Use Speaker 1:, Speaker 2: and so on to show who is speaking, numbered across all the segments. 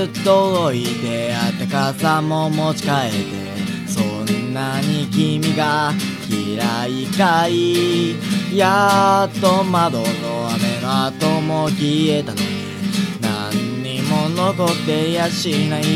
Speaker 1: ずっと置いてあった傘も持ち帰って、そんなに君が嫌いかい。やっと窓の雨の後も消えたのに、何にも残ってやしない。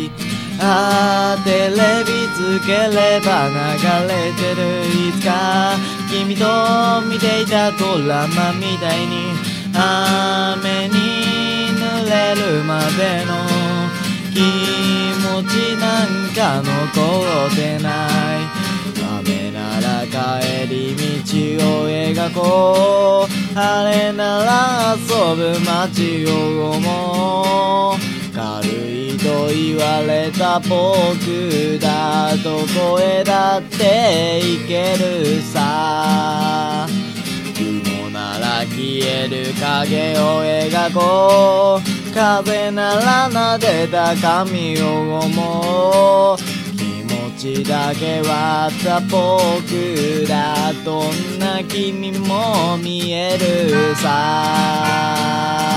Speaker 1: テレビつければ流れてるいつか君と見ていたドラマみたいに、雨に濡れるまでの気持ちなんか残ってない。雨なら帰り道を描こう、晴れなら遊ぶ街を思う。軽いと言われた僕だ、どこへだって行けるさ。雲なら消える影を描こう、風なら撫でた髪を思う。気持ちだけはあった僕だ、どんな君も見えるさ。